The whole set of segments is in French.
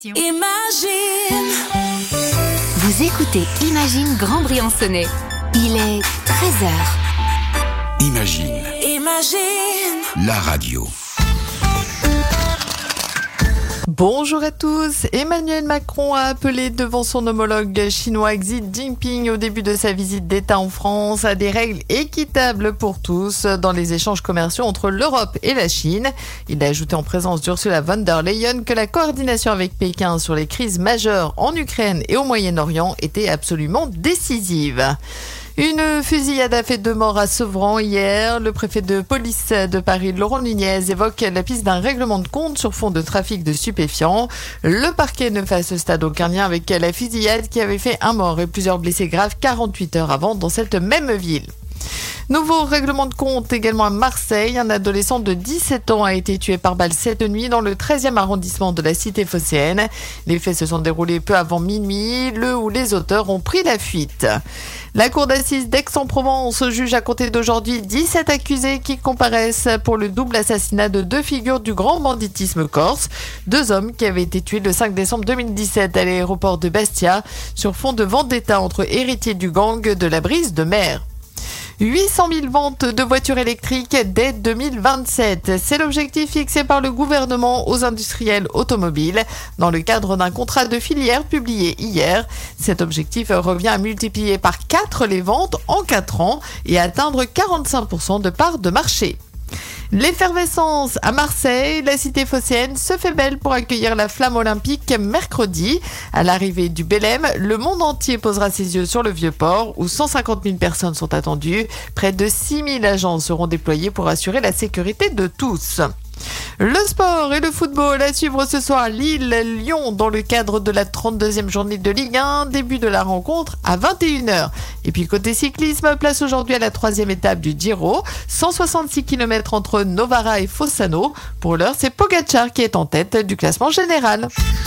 Imagine. Vous écoutez Imagine Grand Briançonnais. Il est 13h. Imagine. La radio. Bonjour à tous. Emmanuel Macron a appelé devant son homologue chinois Xi Jinping au début de sa visite d'État en France à des règles équitables pour tous dans les échanges commerciaux entre l'Europe et la Chine. Il a ajouté en présence d'Ursula von der Leyen que la coordination avec Pékin sur les crises majeures en Ukraine et au Moyen-Orient était absolument décisive. Une fusillade a fait 2 morts à Sevran hier. Le préfet de police de Paris, Laurent Nunez, évoque la piste d'un règlement de compte sur fond de trafic de stupéfiants. Le parquet ne fait à ce stade aucun lien avec la fusillade qui avait fait 1 mort et plusieurs blessés graves 48 heures avant dans cette même ville. Nouveau règlement de compte également à Marseille. Un adolescent de 17 ans a été tué par balle cette nuit dans le 13e arrondissement de la cité phocéenne. Les faits se sont déroulés peu avant minuit, le ou les auteurs ont pris la fuite. La cour d'assises d'Aix-en-Provence juge à compter d'aujourd'hui 17 accusés qui comparaissent pour le double assassinat de 2 figures du grand banditisme corse. 2 hommes qui avaient été tués le 5 décembre 2017 à l'aéroport de Bastia sur fond de vendetta entre héritiers du gang de la Brise de Mer. 800 000 ventes de voitures électriques dès 2027. C'est l'objectif fixé par le gouvernement aux industriels automobiles dans le cadre d'un contrat de filière publié hier. Cet objectif revient à multiplier par 4 les ventes en 4 ans et atteindre 45% de part de marché. L'effervescence à Marseille, la cité phocéenne se fait belle pour accueillir la flamme olympique mercredi. À l'arrivée du Bélème, le monde entier posera ses yeux sur le Vieux-Port où 150 000 personnes sont attendues. Près de 6 000 agents seront déployés pour assurer la sécurité de tous. Le sport et le football à suivre ce soir Lille-Lyon dans le cadre de la 32e journée de Ligue 1, début de la rencontre à 21h. Et puis côté cyclisme, place aujourd'hui à la 3e étape du Giro, 166 km entre Novara et Fossano. Pour l'heure, c'est Pogacar qui est en tête du classement général.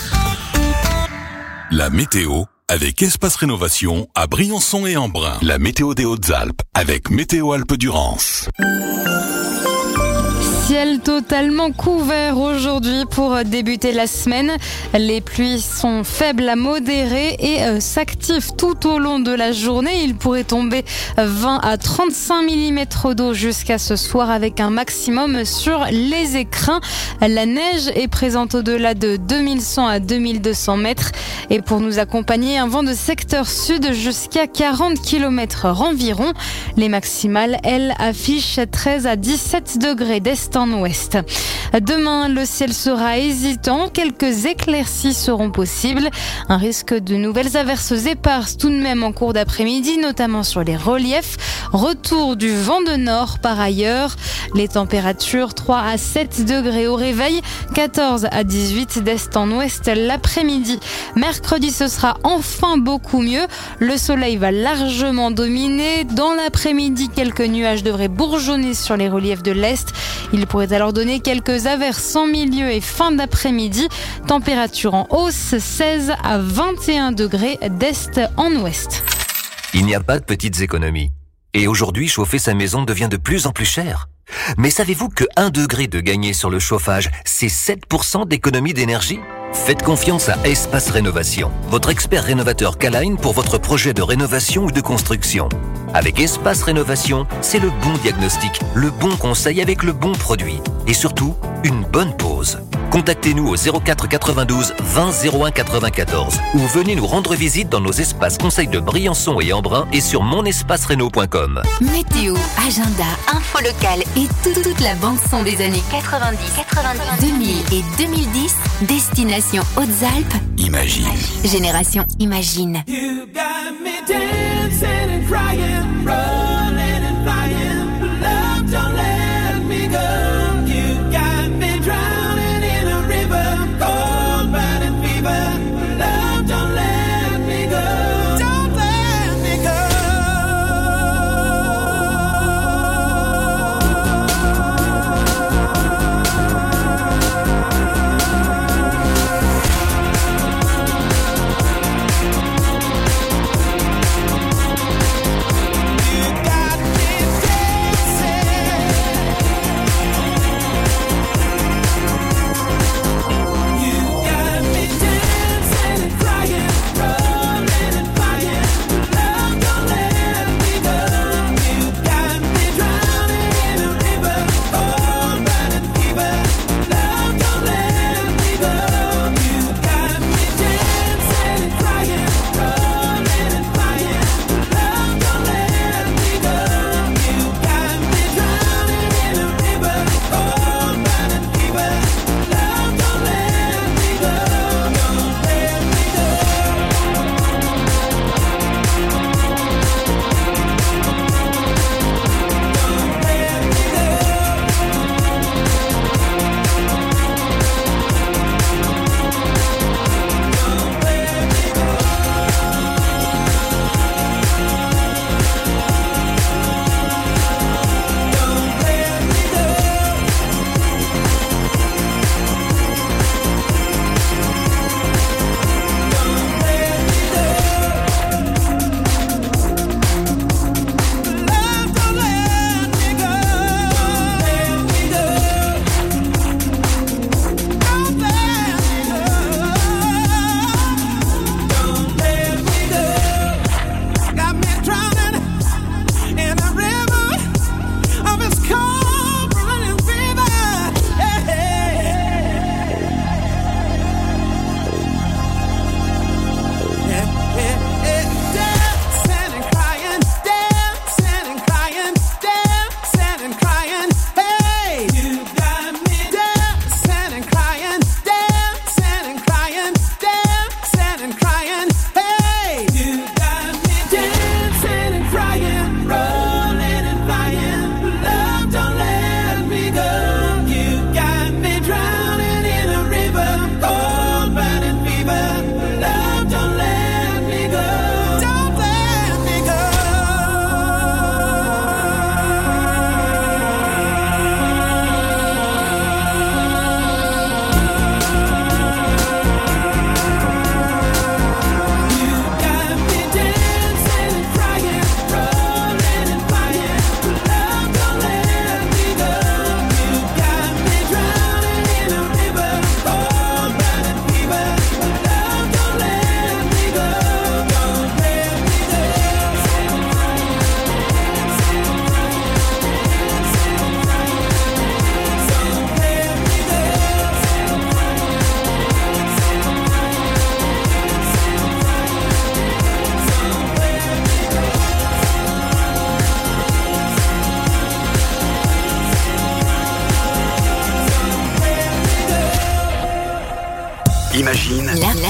La météo avec Espace Rénovation à Briançon et Embrun. La météo des Hautes-Alpes avec Météo Alpes-Durance. Ciel totalement couvert aujourd'hui pour débuter la semaine. Les pluies sont faibles à modérées et s'activent tout au long de la journée. Il pourrait tomber 20 à 35 mm d'eau jusqu'à ce soir avec un maximum sur les écrins. La neige est présente au-delà de 2100 à 2200 mètres. Et pour nous accompagner, un vent de secteur sud jusqu'à 40 km/h environ. Les maximales, elles, affichent 13 à 17 degrés d'est en ouest. Demain, le ciel sera hésitant. Quelques éclaircies seront possibles. Un risque de nouvelles averses éparses tout de même en cours d'après-midi, notamment sur les reliefs. Retour du vent de nord par ailleurs. Les températures 3 à 7 degrés au réveil, 14 à 18 d'est en ouest l'après-midi. Mercredi, ce sera enfin beaucoup mieux. Le soleil va largement dominer. Dans l'après-midi, quelques nuages devraient bourgeonner sur les reliefs de l'est. Il pourrait alors donner quelques averses en milieu et fin d'après-midi. Température en hausse, 16 à 21 degrés d'est en ouest. Il n'y a pas de petites économies. Et aujourd'hui, chauffer sa maison devient de plus en plus cher. Mais savez-vous que 1 degré de gagné sur le chauffage, c'est 7% d'économie d'énergie ? Faites confiance à Espace Rénovation, votre expert rénovateur K-Line pour votre projet de rénovation ou de construction. Avec Espace Rénovation, c'est le bon diagnostic, le bon conseil avec le bon produit. Et surtout, une bonne pause. Contactez-nous au 04 92 20 01 94 ou venez nous rendre visite dans nos espaces conseils de Briançon et Embrun et sur monespacereno.com. Météo, agenda, info locale et toute la bande-son des années 90, 2000 et 2010. Destination Hautes-Alpes. Imagine. Génération Imagine. You got me dancing and crying, rolling and flying. Love, don't let me go. You got me drowning in a river, cold burning fever. Love, don't let me go. Don't let me go. You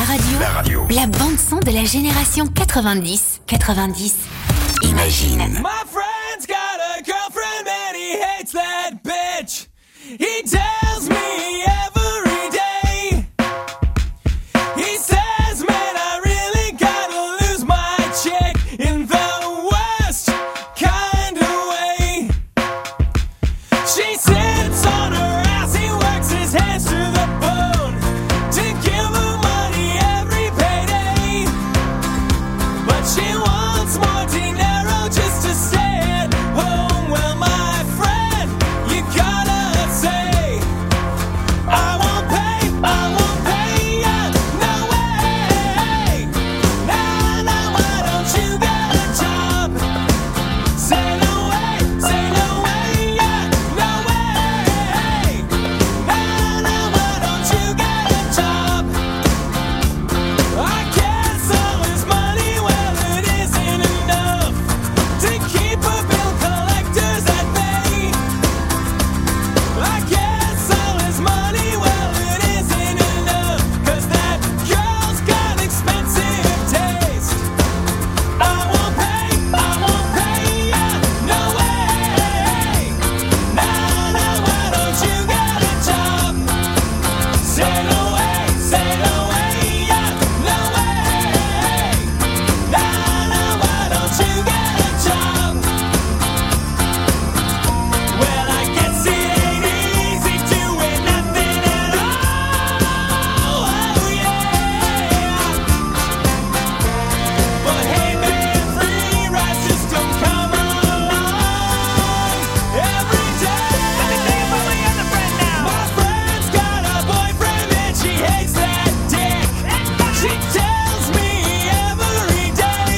radio. La bande-son de la génération 90. Imagine. My friend's got a girlfriend and he hates that bitch. He tells me every day. He says, man, I really gotta lose my chick in the worst kind of way. She sits on her ass, he works his hands to the bone to give her money every payday. But she wants more dinero just to stay at home. Well, my friend, you gotta say, I won't pay ya, no way. Nah, why don't you get a job? Say no way, yeah, no way. Nah, why don't you get a job? I guess all his money, well, it isn't enough to keep a bill collectors at bay. I guess all his money, well, it isn't enough, 'cause that girl's got expensive taste. I won't pay ya, no way. Nah, why don't you get a job? Say no way, yeah, no way. Nah, why don't you get a job? Well, I guess it ain't easy doing nothing at all. Oh, yeah. But hey, man, free rides just don't come along every day. Let me tell you about my other friend now. My friend's got a boyfriend and she hates that dick. She tells me every day.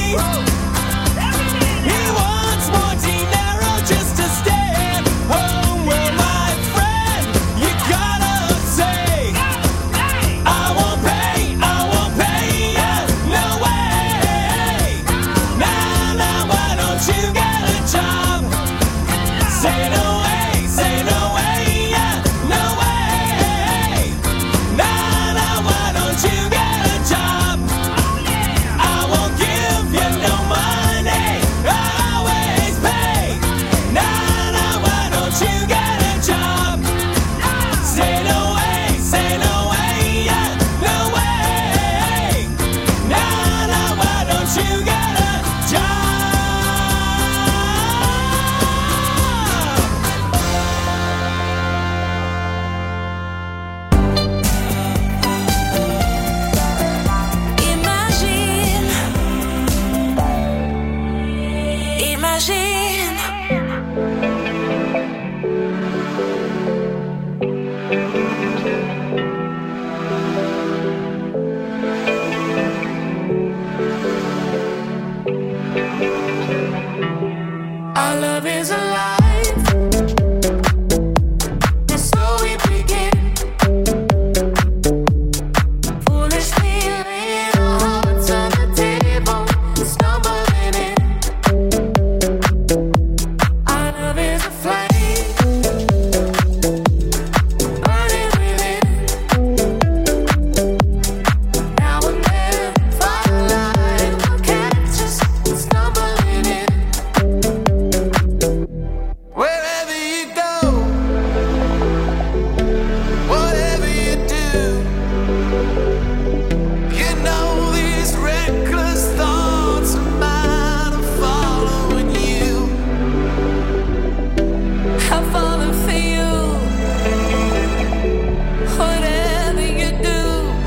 He wants more dinero just to stay at home. Well, my friend, you gotta say, I won't pay ya, no way. Nah, why don't you get a job? Say no way, yeah, no way. Nah, why don't you get a job? I won't give you no money, I always pay. Nah, why don't you get a job? Say no way, yeah, no way. Nah, why don't you get a job? Imagine. Our love is alive, and so we begin. Foolishly laying our hearts on the table, stumbling in. Our love is a flame, burning within. Now and then, firelight will catch us stumbling in. Wherever you go, whatever you do, you know these reckless thoughts of mine are following you. I'm falling for you. Whatever you do,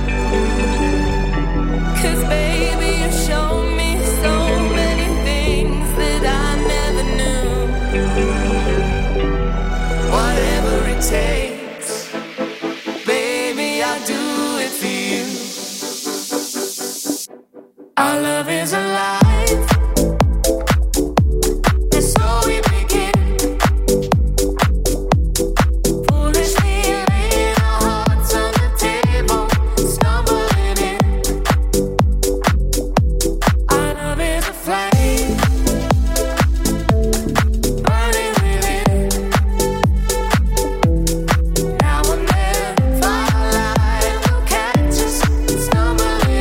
'cause baby, you show me so many things that I never knew. Whatever it takes, baby, I'll do it for you. Our love is alive, and so we begin. Foolishly laying our hearts on the table, stumbling in. Our love is a flame, burning within. Now and then, firelight will catch us stumbling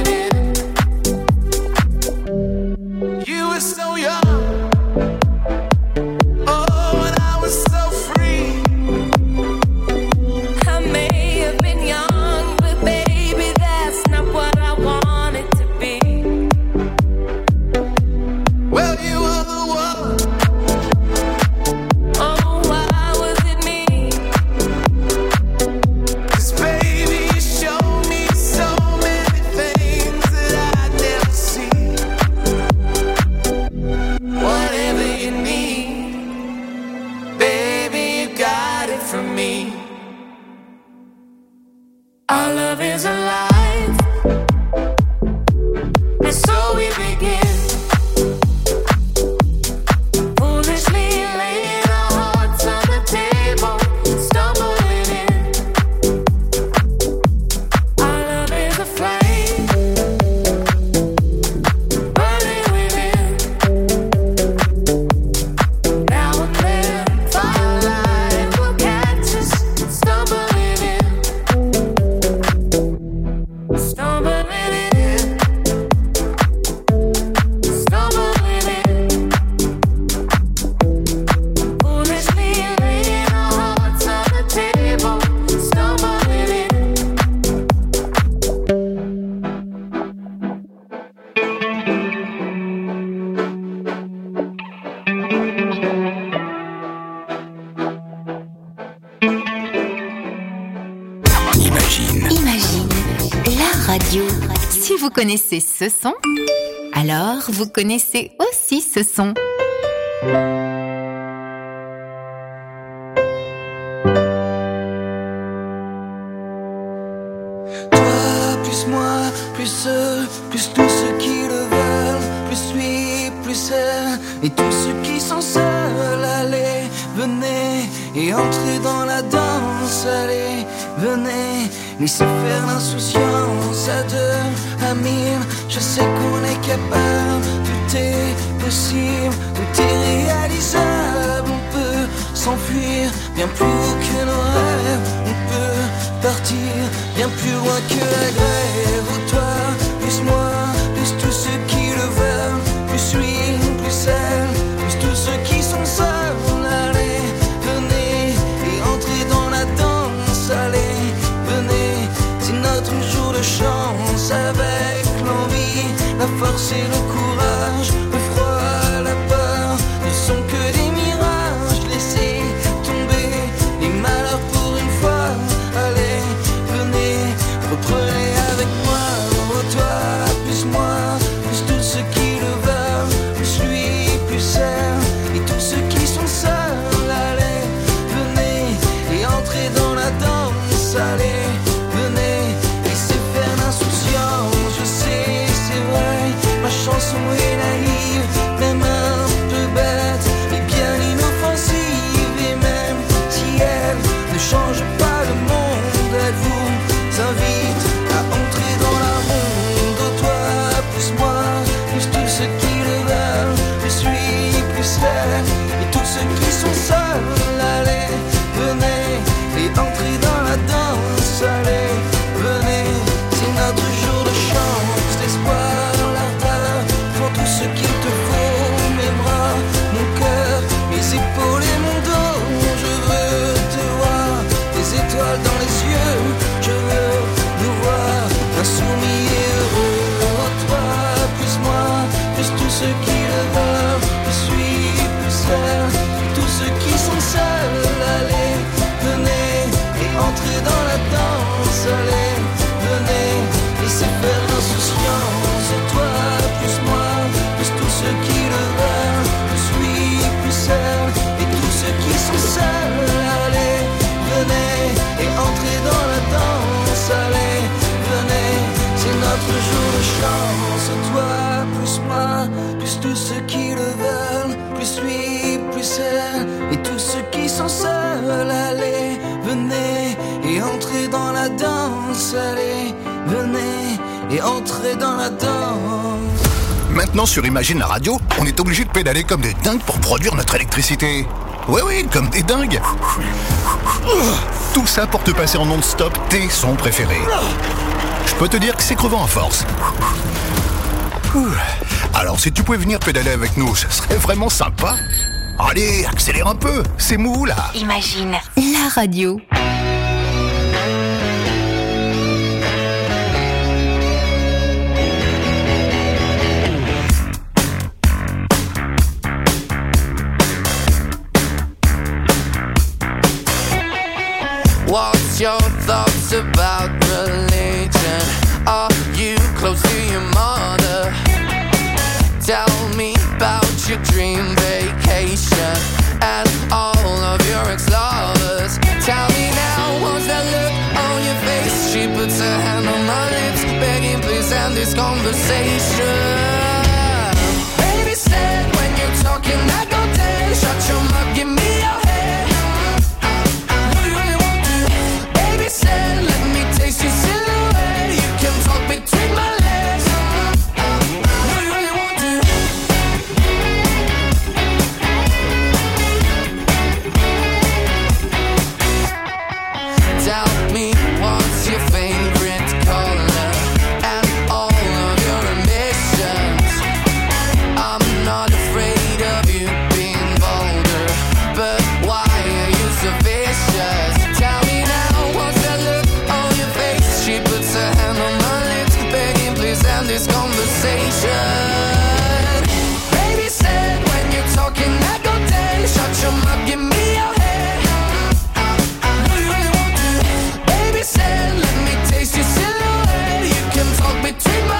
Si vous connaissez ce son, alors vous connaissez aussi ce son. Toi, plus moi, plus eux, plus tous ceux qui le veulent, plus lui, plus elle, et tous ceux qui sont seuls, allez, venez, et entrez dans la danse, allez, venez, laissez faire l'insouciance à deux, à mille, je sais qu'on est capable, tout est possible, tout est réalisable, on peut s'enfuir bien plus haut que nos rêves, on peut partir bien plus loin que la grève. Oh, toi, plus moi, plus tous ceux qui le veulent, plus lui, plus elle, plus tous ceux qui sont seuls, allez, venez, et entrez dans la danse, allez, venez, c'est notre jour de chance, avec l'envie, la force et le courage, le froid, la peur, ne sont que des mirages, laissez tomber les malheurs pour une fois, allez, venez, reprenez avec moi, oh toi, plus moi, plus tous ceux qui le veulent, plus lui, plus elle, et tous ceux qui sont seuls, allez, venez, et entrez dans la danse, allez, venez, laissez faire l'insouciance, je sais, c'est vrai, ma chanson est naïve, même un peu bête, mais bien inoffensive, et même si elle ne change pas le monde, elle vous invite à entrer dans la ronde. Oh, toi, plus moi, plus tous ceux qui le veulent, plus lui, plus elle, et tous ceux qui sont seuls, allez, venez, et entrez dans la danse, allez, venez, c'est notre jour de chance, l'espoir, l'ardeur, pour tout ce qu'il te faut, mes bras, mon cœur, mes épaules et mon dos, je veux te voir, des étoiles dans les yeux, je veux nous voir, insoumis et heureux. Oh, toi, plus moi, plus tous ceux qui le veulent, plus lui, plus elle, tous ceux qui sont seuls, allez, venez, et entrez dans la danse, allez, venez, laissez faire l'insouciance. Oh, toi, plus moi, plus tous ceux qui le veulent, plus lui, plus elle, et tous ceux qui sont seuls, allez, venez, et entrez dans la danse, allez, venez, c'est notre jour de chance. Oh, toi, plus moi, plus tous ceux qui le veulent, plus lui, plus elle, et tous ceux qui sont seuls, allez, venez, et entrez dans la danse, allez, venez, et entrez dans la danse. Maintenant sur Imagine la radio, on est obligé de pédaler comme des dingues pour produire notre électricité. Oui, comme des dingues. Tout ça pour te passer en non-stop tes sons préférés. Je peux te dire que c'est crevant à force. Alors si tu pouvais venir pédaler avec nous, ce serait vraiment sympa. Allez, accélère un peu, c'est mou là. Imagine la radio. What's your thoughts about religion? Are you close to your mother? Tell me about your dream vacation and all of your ex-lovers. Tell me now, what's that look on your face? She puts her hand on my lips, begging please end this conversation. Baby said when you're talking I go dead. Shut your mouth, give me your head. What do you really want to? Baby said let me taste your silhouette. You can talk between my legs. What do you really want to? Tell me what's your favorite color and all of your ambitions. I'm not afraid of you being vulgar, but why are you so vicious? Tell me now, what's that look on your face? She puts her hand on my lips, begging please end this conversation. Baby said when you're talking I go dead. Shut your mouth, give me your head. What do you really want to? Baby said let me taste your silhouette. You can talk between my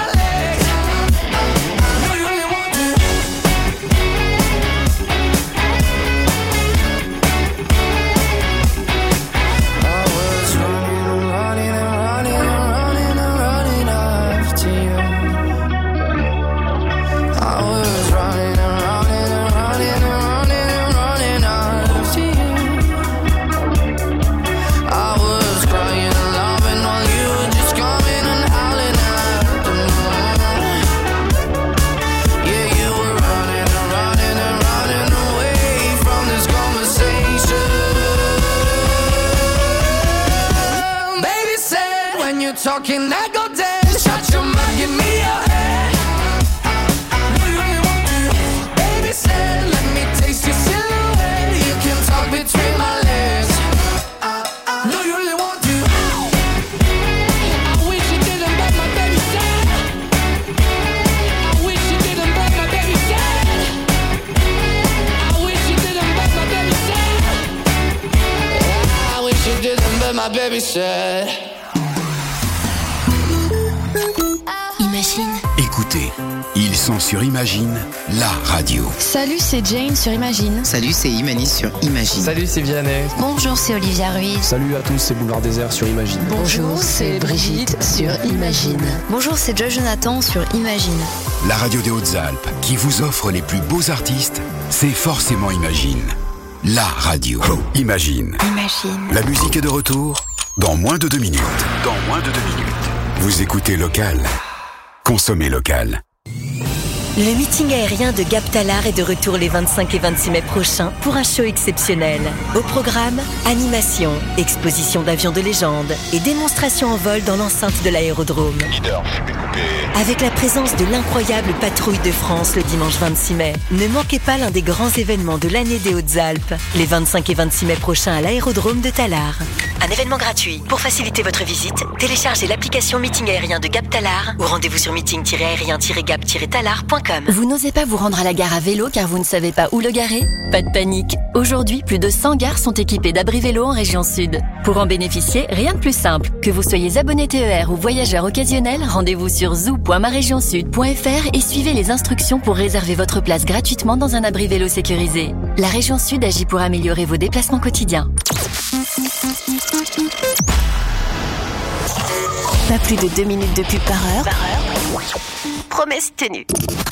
she said. Imagine. Écoutez, ils sont sur Imagine, la radio. Salut, c'est Jane sur Imagine. Salut, c'est Imani sur Imagine. Salut, c'est Vianney. Bonjour, c'est Olivia Ruiz. Salut à tous, c'est Boulevard Désert sur Imagine. Bonjour, c'est Brigitte sur Imagine. Bonjour, c'est Joy Jonathan sur Imagine. La radio des Hautes-Alpes qui vous offre les plus beaux artistes, c'est forcément Imagine. La radio. Imagine. Imagine. La musique est de retour dans moins de 2 minutes. Vous écoutez Local. Consommez local. Le meeting aérien de Gap Talar est de retour les 25 et 26 mai prochains pour un show exceptionnel. Au programme, animation, exposition d'avions de légende et démonstration en vol dans l'enceinte de l'aérodrome. Avec la présence de l'incroyable Patrouille de France le dimanche 26 mai. Ne manquez pas l'un des grands événements de l'année des Hautes-Alpes, les 25 et 26 mai prochains à l'aérodrome de Talar. Un événement gratuit. Pour faciliter votre visite, téléchargez l'application Meeting aérien de Gap Talar ou rendez-vous sur meeting-aérien-gap-talar.com. Vous n'osez pas vous rendre à la gare à vélo car vous ne savez pas où le garer ? Pas de panique. Aujourd'hui, plus de 100 gares sont équipées d'abris vélo en région sud. Pour en bénéficier, rien de plus simple. Que vous soyez abonné TER ou voyageur occasionnel, rendez-vous sur zoo.maregionsud.fr et suivez les instructions pour réserver votre place gratuitement dans un abri vélo sécurisé. La région sud agit pour améliorer vos déplacements quotidiens. Pas plus de 2 minutes de pub par heure. Promesse tenue.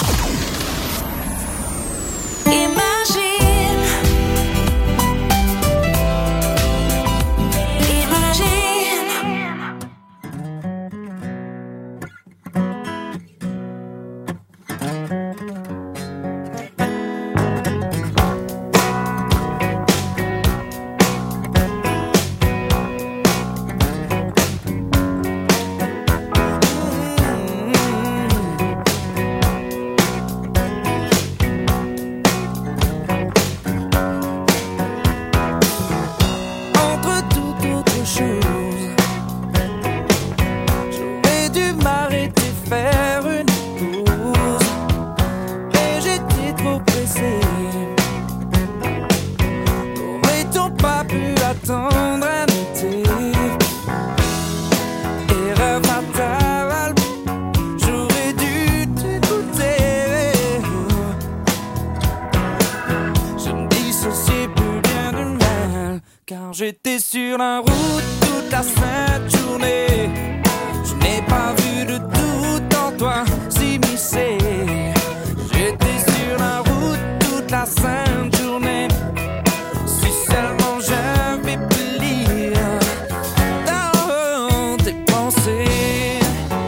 J'étais sur la route toute la sainte journée. Je n'ai pas vu de doute en toi s'immiscer. J'étais sur la route toute la sainte journée. Si seulement j'avais pu lire dans tes pensées.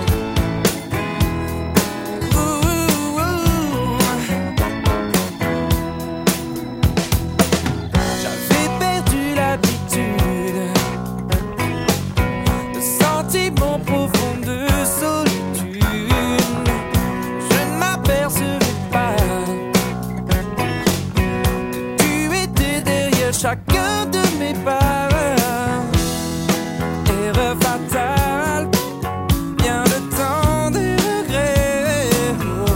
J'avais perdu l'habitude de sentiments profonds de solitude. Je ne m'apercevais pas que tu étais derrière chacun de mes pas. Erreur fatale, bien le temps des regrets.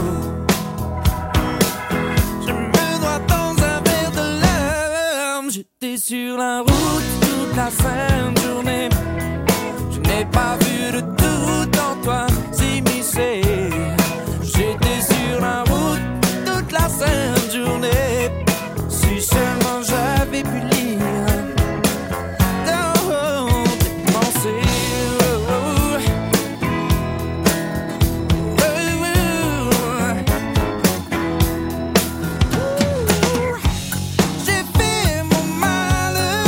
Je me noie dans un verre de larmes. J'étais sur la route toute la sainte journée. Je n'ai pas vu de doute en toi s'immiscer. J'étais sur la route toute la sainte journée. Si seulement j'avais pu lire dans tes pensées. J'ai fait mon malheur.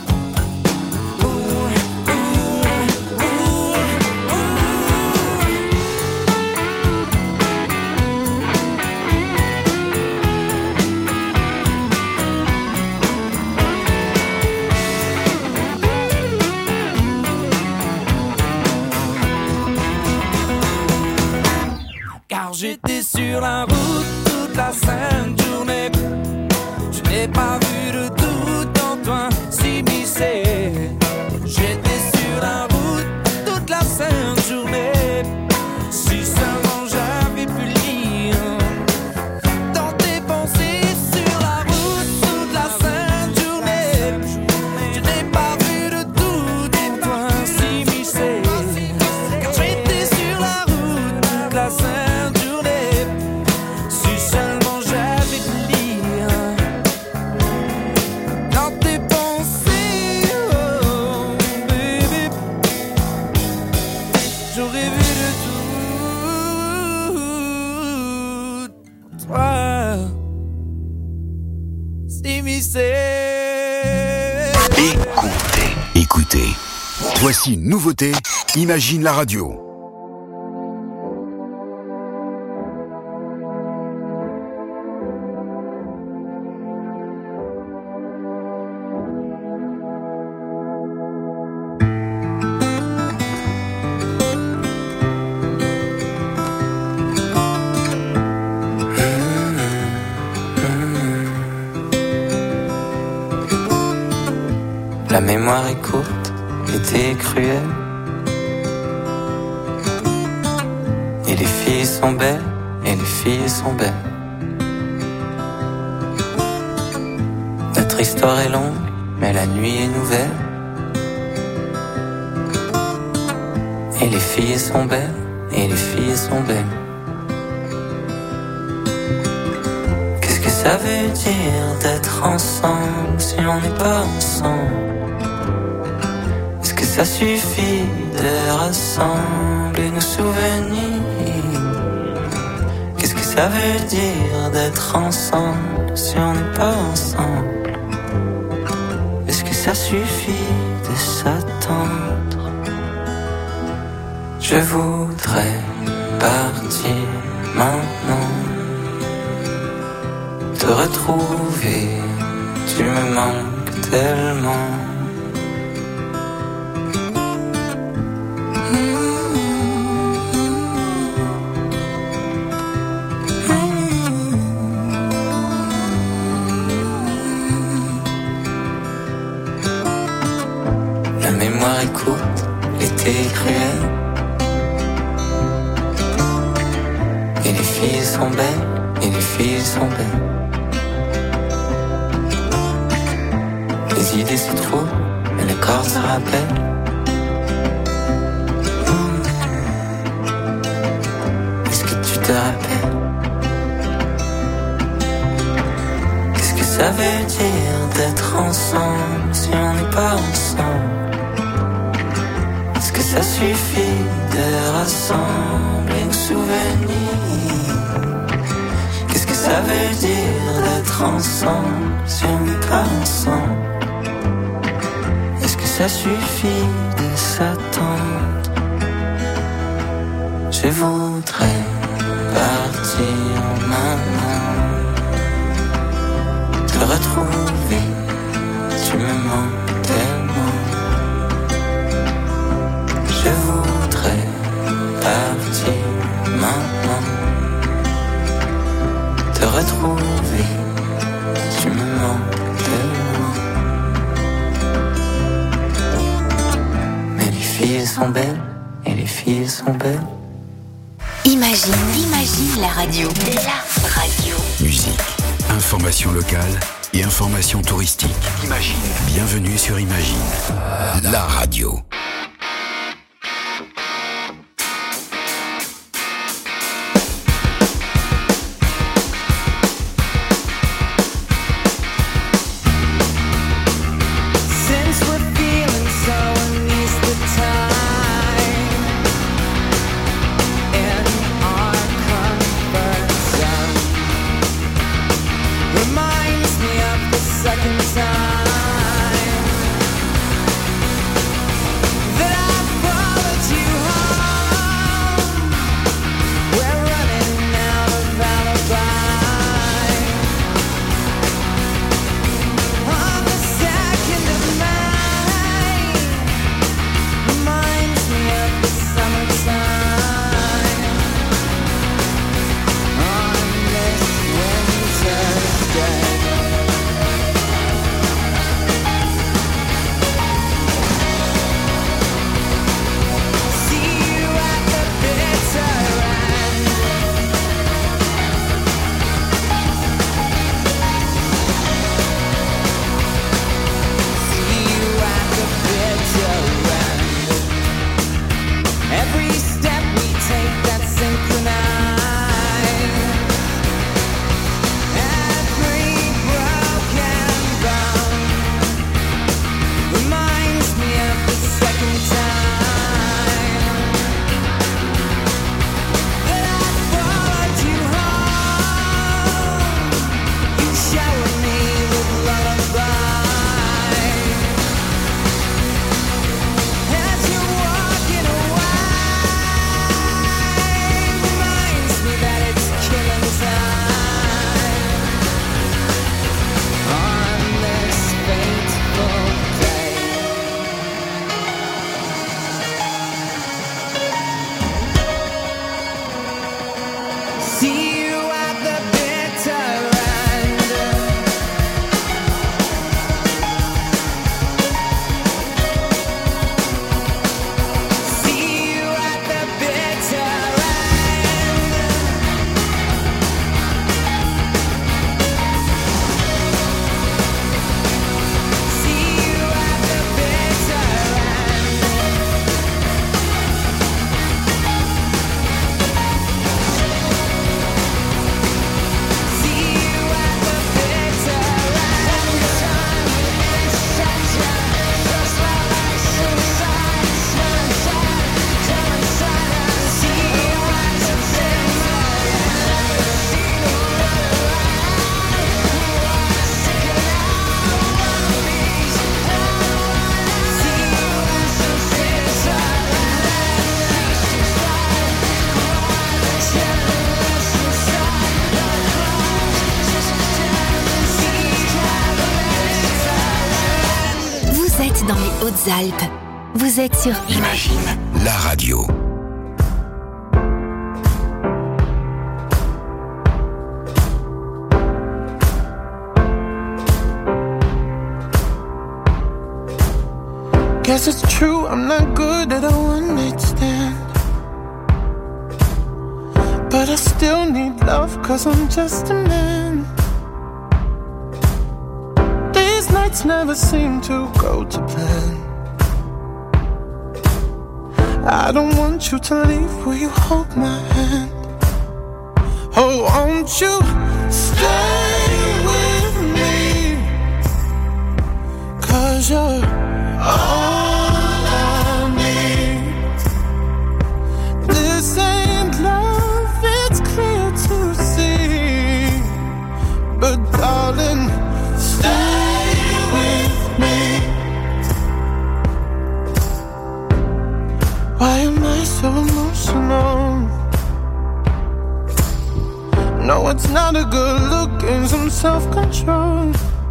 Car j'étais sur la route toute la sainte journée. Je n'ai pas vu de doute en toi s'immiscer. J'étais sur la route toute la sainte journée. Si seulement j'avais pu lire dans tes pensées. Sur la route toute la sainte journée. Je n'ai pas vu de doute en toi Écoutez. Voici une nouveauté. Imagine la radio. La mémoire est courte, l'été est cruel. Et les filles sont belles, et les filles sont belles. Notre histoire est longue, mais la nuit est nouvelle. Et les filles sont belles, et les filles sont belles. Qu'est-ce que ça veut dire d'être ensemble si on n'est pas ensemble? Ça suffit de rassembler nos souvenirs. Qu'est-ce que ça veut dire d'être ensemble si on n'est pas ensemble? Est-ce que ça suffit de s'attendre? Je voudrais partir maintenant, te retrouver, tu me manques tellement. Écoute, l'été est cruel. Et les filles sont belles, et les filles sont belles. Les idées se trouvent, et le corps se rappelle. Est-ce que tu te rappelles? Qu'est-ce que ça veut dire d'être ensemble si on n'est pas ensemble? Ça suffit de rassembler nos souvenirs. Qu'est-ce que ça veut dire d'être ensemble si on n'est pas ensemble? Est-ce que ça suffit de s'attendre? Je voudrais partir maintenant, te retrouver, tu me manques tellement. Je voudrais partir maintenant, te retrouver, tu me manques tellement. Mais les filles sont belles, et les filles sont belles. Imagine la radio. La radio. Musique, information locale et information touristique. Imagine. Bienvenue sur Imagine, la radio. Second time See you at the bitter end. See you at the bitter end. See you at the bitter end. Vous êtes dans les Hautes-Alpes. Vous êtes sur Imagine, la radio. Guess it's true, I'm not good at a one-night stand. But I still need love, cause I'm just a man. These nights never seem to go to plan. I don't want you to leave, will you hold my hand? Oh, won't you stay with me? Cause you're all I need. This ain't love, it's clear to see. But darling, stay with me. Why am I so emotional? No, it's not a good look, and some self-control.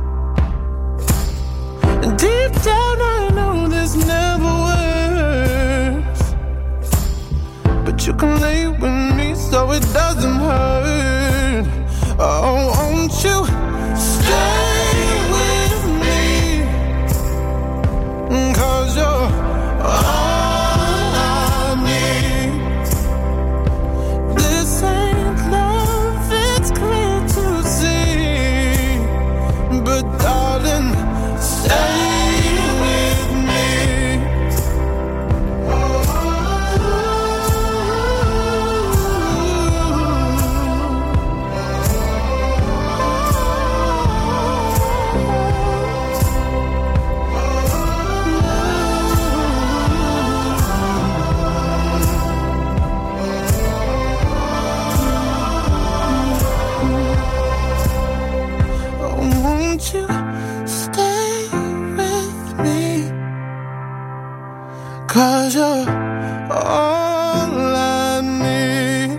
Deep down I know this never works, but you can lay with me so it doesn't hurt. Oh, won't you stay with me? Cause you're all I need. This ain't love, it's clear to see. But darling, stay. Won't you stay with me? Cause you're all I need.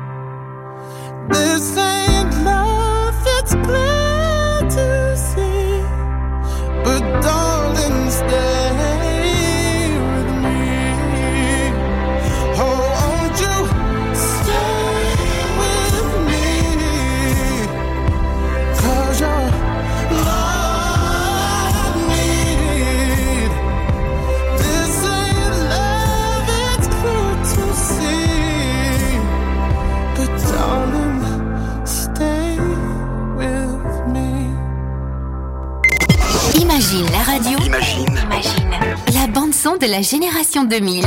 This ain't love, it's clear to see. But darling, stay with me. Oh, won't you stay with me? Cause you're Imagine la radio. Imagine. La bande-son de la génération 2000.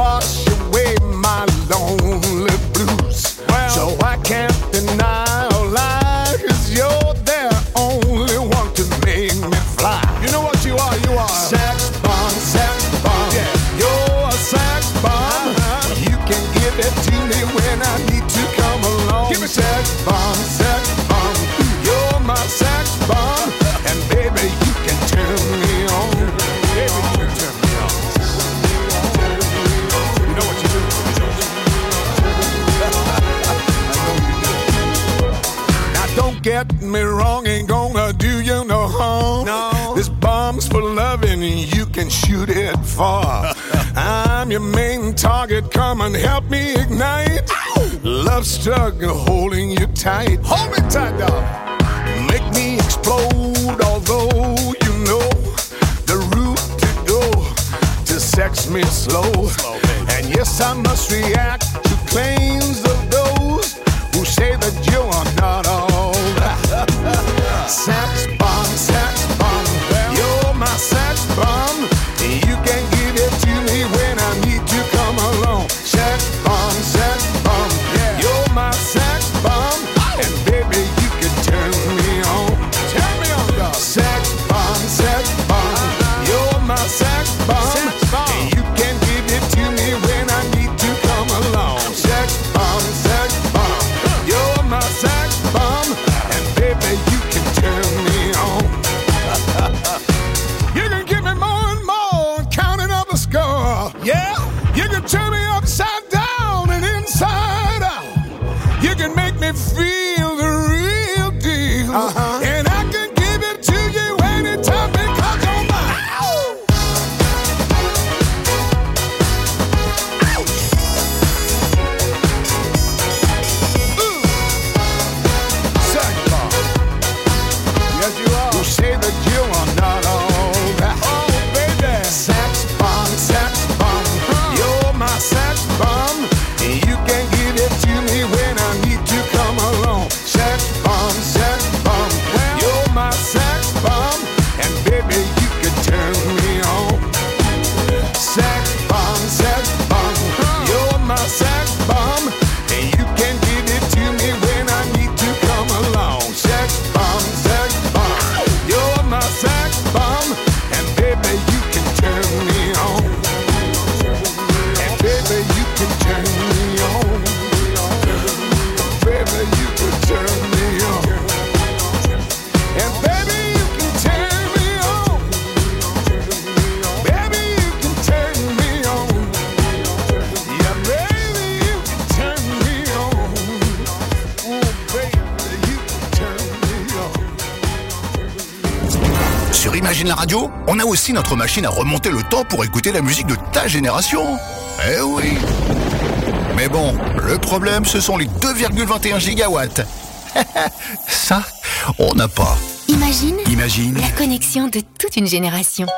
Lonely blues. So I can't deny all bomb. You're my sex bomb, and baby, you can turn me on. Baby, you can turn me on. You know what you do? Now don't get me wrong, ain't gonna do you no harm. No. This bomb's for loving, and you can shoot it far. I'm your main target, come and help me ignite. Love struggle holding you tight. Hold me tight, dog. Make me explode, although you know the route to go to sex me slow. And yes, I must react to claims of those who say that you are not all. Sex bomb, you're my sex bomb. You can give it to me when I need to come along. Sex bomb, you're my sex bomb, and baby you can turn me on. Turn me on, dog. Sex bomb, you're my sex bomb, and you can give it to me when I need to come along. Sex bomb, you're my sex bomb, and baby you can turn me on. You can give me more and more, counting up a score. Yeah, you can turn me upside down and inside out. You can make me feel the real deal, and I can give it to you anytime because you're mine. Sex bomb. Yes, you are. Who say that you are not all that? Oh, baby. Sex bomb. You're my sex bomb. And you can give it to me when I need to come along. Sex bomb. You're my sex bomb. And baby, you can turn me on. Sex bomb. You're my sex bomb. And you can give it to me when I need to come along. Sex bomb. You're my sex bomb. And baby, you can turn me on. And baby, you can turn me on. Baby, you can turn me on. And baby, you can turn me on. Baby, you can turn me on. Yeah, baby, you can turn me on. Oh, baby, you can turn me on. Sur Imagine la radio, on a aussi notre machine à remonter le temps pour écouter la musique de ta génération. Eh oui. Mais bon, le problème, ce sont les 2,21 gigawatts. Ça, on n'a pas. Imagine la connexion de toute une génération.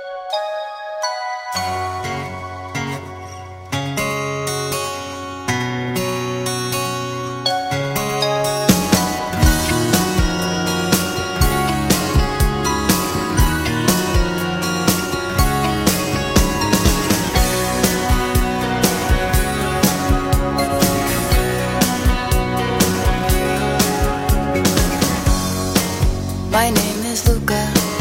My name is Luca.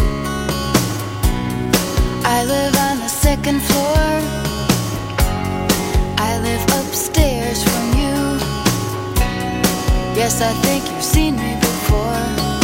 I live on the second floor. I live upstairs from you. Yes, I think you've seen me before.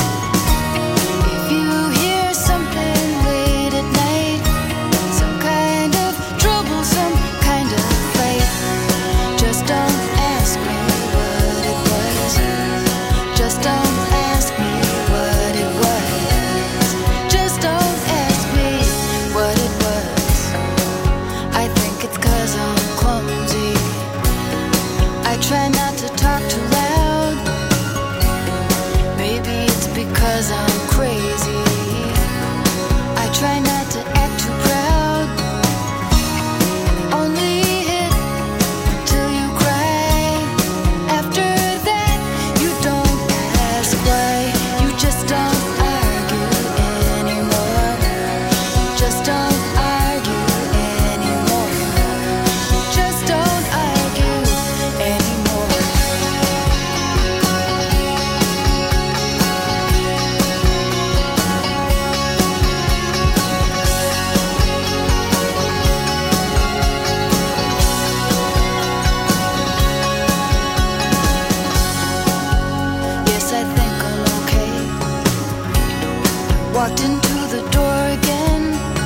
If you hear something late at night, some kind of trouble, some kind of fight, just don't ask me what it was. Just don't ask me what it was. Just don't ask me what it was. I think it's 'cause I'm clumsy. I try not to talk too loud. Maybe walked into the door again.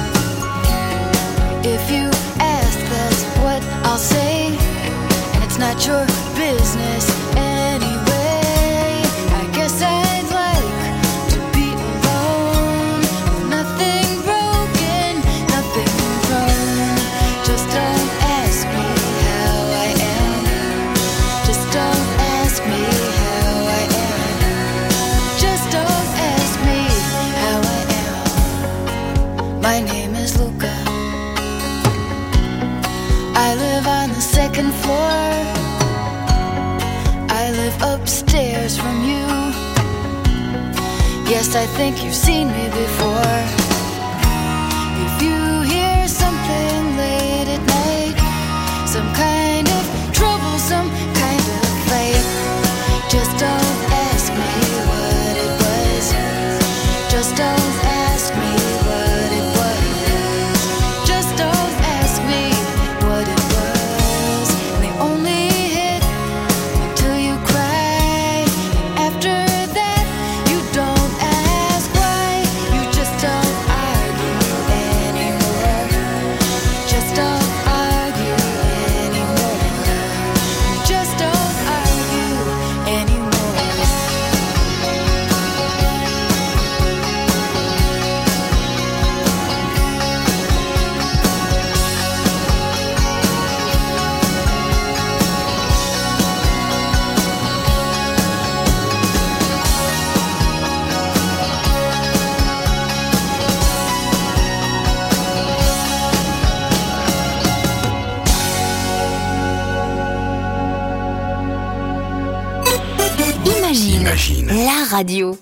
If you ask, that's what I'll say, and it's not your business anyway. I guess I'd like to be alone, with nothing broken, nothing wrong. Just don't ask me how I am. Just don't ask me how I am. Just don't ask me how I am. My name is Luca. I live on the second floor. I live upstairs from you. Yes, I think you've seen me before. If you hear something late at night, some kind of trouble, some kind of fight, just don't ask me what it was. Just don't ask me what it was. Just don't ask me what it was. And they only hit until you cry. And after that, you don't ask why. You just don't argue anymore. Just don't argue anymore. You just don't argue anymore. Imagine, la radio.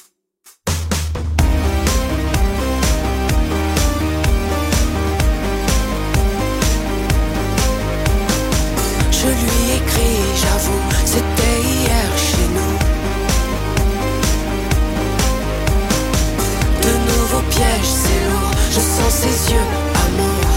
Je lui écris, j'avoue, c'était hier chez nous. De nouveaux pièges, c'est lourd, je sens ses yeux, amour.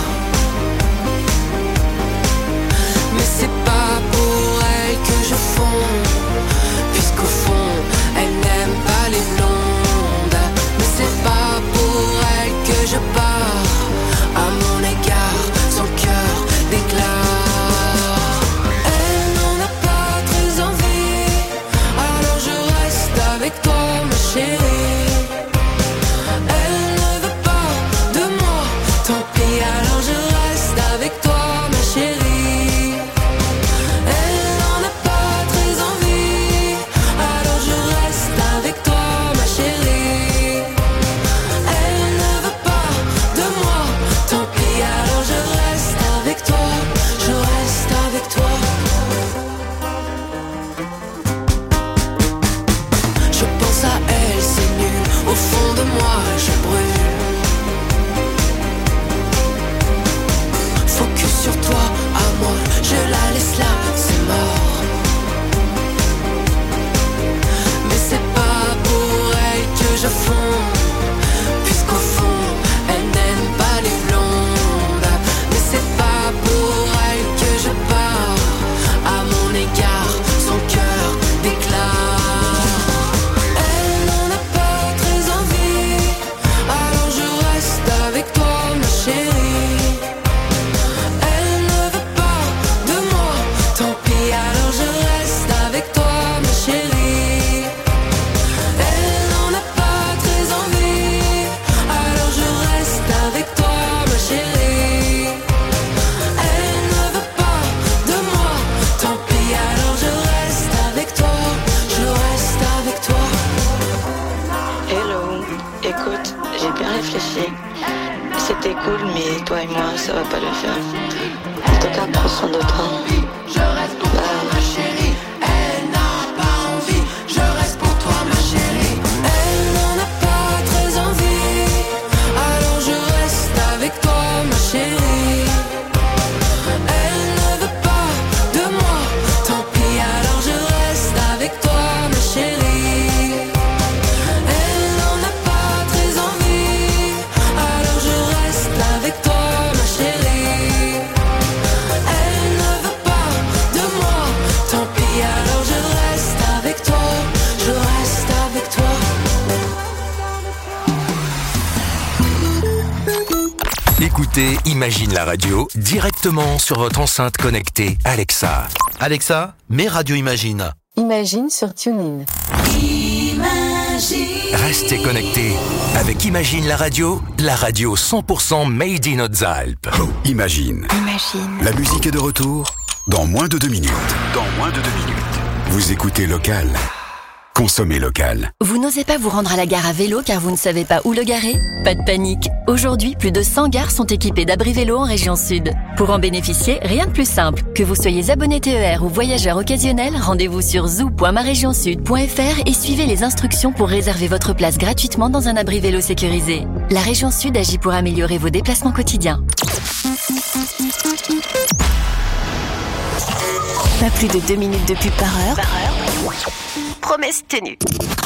Mais c'est pas pour elle que je fonds, puisqu'au fond, elle n'aime pas les blondes. Mais c'est pas pour elle que je pars, à mon égard, son cœur déclare. Elle n'en a pas très envie, alors je reste avec toi, ma chérie. Elle ne veut pas de moi, tant pis, alors je reste avec toi, ma chérie. Elle n'en a pas très envie, alors je reste avec toi, ma chérie. Elle ne veut pas de moi, tant pis, alors je reste avec toi, je reste avec toi. Je pense à elle, c'est nul, au fond de moi je brûle. Focus sur toi, à moi, je la laisse là, c'est mort. Mais c'est pas pour elle que je fonds, puisqu'au fond, elle n'aime pas les blondes. Mais c'est pas pour elle que je pars, à mon égard, son cœur déclare. Elle n'en a pas très envie, alors je reste avec toi, ma chérie. Elle ne veut pas de moi, tant pis, alors je reste avec toi, ma chérie. Elle n'en a pas très envie, alors je reste avec toi, ma chérie. Elle ne veut pas de moi, tant pis, alors je reste avec toi, je reste avec toi. Hello, écoute, j'ai bien réfléchi. C'était cool, mais toi et moi, ça va pas le faire. En tout cas, prends soin de toi. Je reste pour toi, ma chérie. Elle n'a pas envie, je reste pour toi, ma chérie. Elle n'en a pas très envie, alors je reste avec toi, ma chérie. Elle ne veut pas de moi, tant pis, alors je reste avec toi, ma chérie. Elle n'en a pas très envie, alors je reste avec toi, ma chérie. Elle ne veut pas écoutez Imagine la radio directement sur votre enceinte connectée Alexa. Alexa, mets Radio Imagine. Imagine sur TuneIn. Restez connectés avec Imagine la radio 100% made in Hautes-Alpes. Imagine. La musique est de retour dans moins de 2 minutes. Vous écoutez Local. Consommez local. Vous n'osez pas vous rendre à la gare à vélo car vous ne savez pas où le garer ? Pas de panique. Aujourd'hui, plus de 100 gares sont équipées d'abris vélo en région sud. Pour en bénéficier, rien de plus simple. Que vous soyez abonné TER ou voyageur occasionnel, rendez-vous sur zoo.maregionsud.fr et suivez les instructions pour réserver votre place gratuitement dans un abri vélo sécurisé. La région sud agit pour améliorer vos déplacements quotidiens. Pas plus de 2 minutes de pub par heure. Promesse tenue.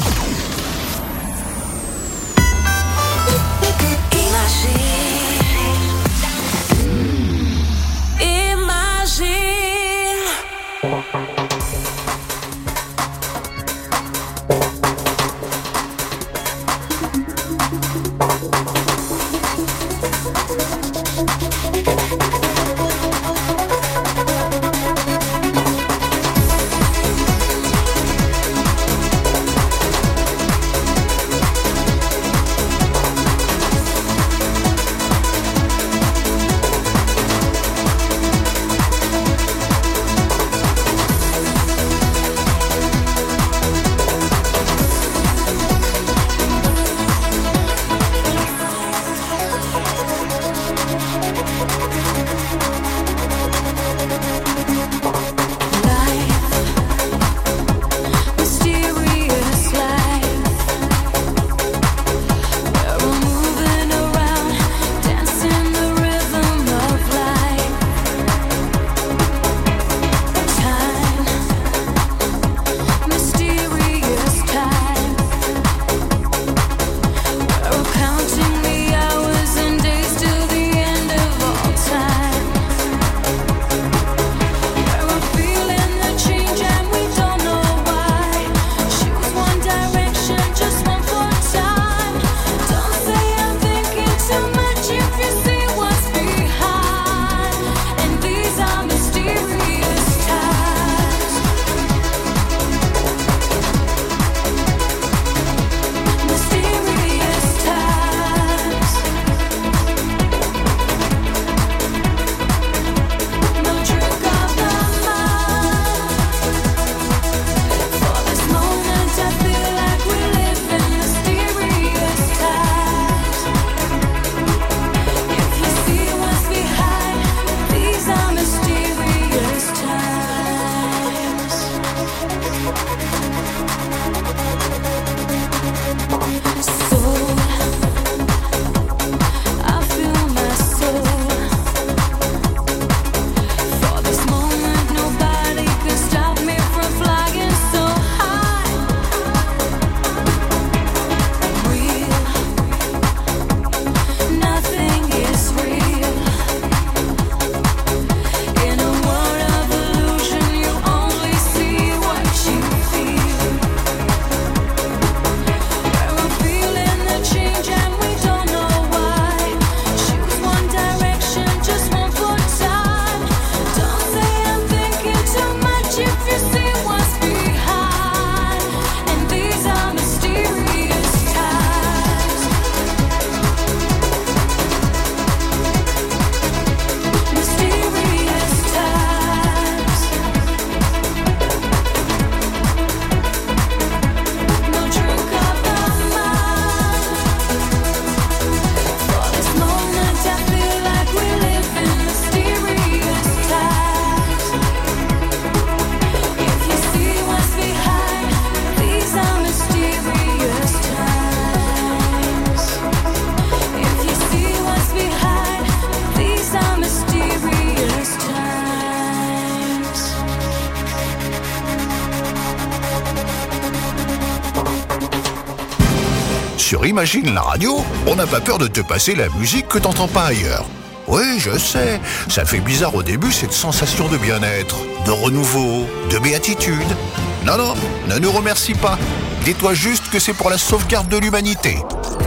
Sur Imagine la radio, on n'a pas peur de te passer la musique que t'entends pas ailleurs. Oui, je sais, ça fait bizarre au début cette sensation de bien-être, de renouveau, de béatitude. Non, ne nous remercie pas. Dis-toi juste que c'est pour la sauvegarde de l'humanité.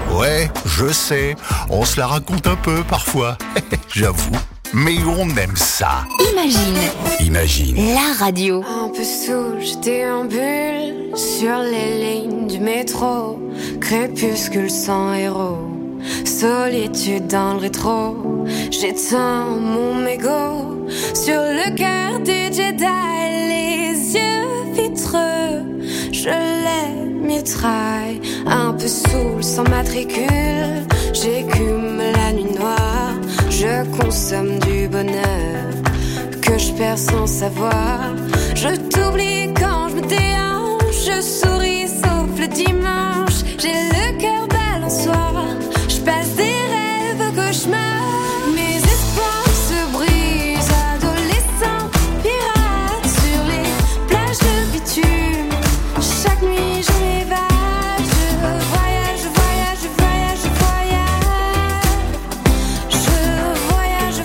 Ouais, je sais, on se la raconte un peu parfois, j'avoue. Mais on aime ça. Imagine la radio. Un peu saoul, je déambule sur les lignes du métro. Crépuscule sans héros, solitude dans le rétro. J'éteins mon mégot sur le cœur des Jedi. Les yeux vitreux, je les mitraille. Un peu saoul sans matricule, j'écume la nuit noire. Je consomme du bonheur que je perds sans savoir. Je t'oublie quand je me déhanche. Je souris sauf le dimanche. J'ai le cœur balançoire. Je passe des rêves au cauchemar. Mes espoirs se brisent. Adolescent, pirate sur les plages de bitume. Chaque nuit je m'évade. Je voyage, je voyage, je voyage, je voyage.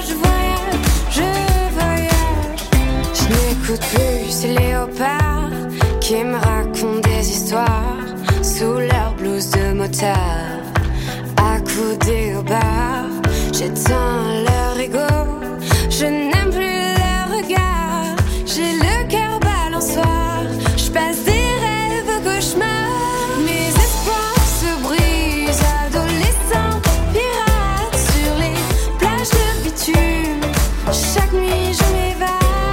Je n'écoute plus ces léopards qui me racontent des histoires sous leur blouse de motard, accoudés au bar. J'éteins leur ego, je n'aime plus leur regard. J'ai le cœur balançoire, je passe des rêves au cauchemar. Mes espoirs se brisent, adolescent, pirate sur les plages de bitume. Chaque nuit je m'évade.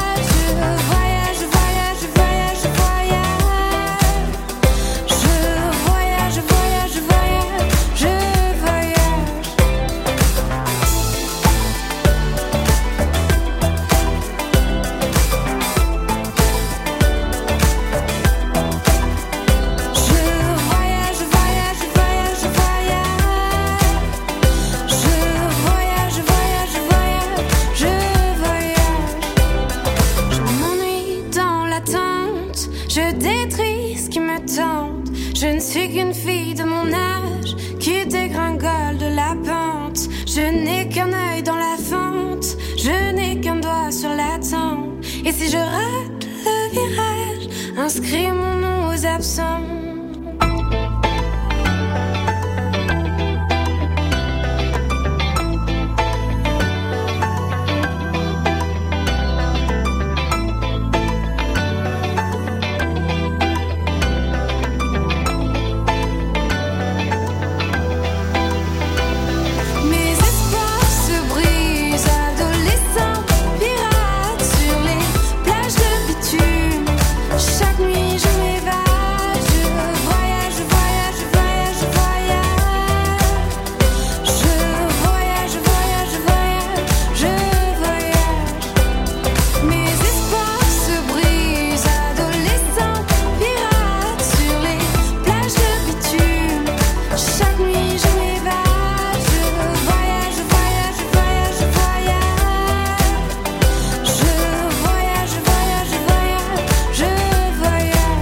Je ne suis qu'une fille de mon âge qui dégringole de la pente. Je n'ai qu'un œil dans la fente, je n'ai qu'un doigt sur la tempe. Et si je rate le virage, inscris mon nom aux absents.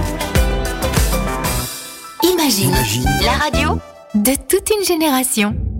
La radio de toute une génération.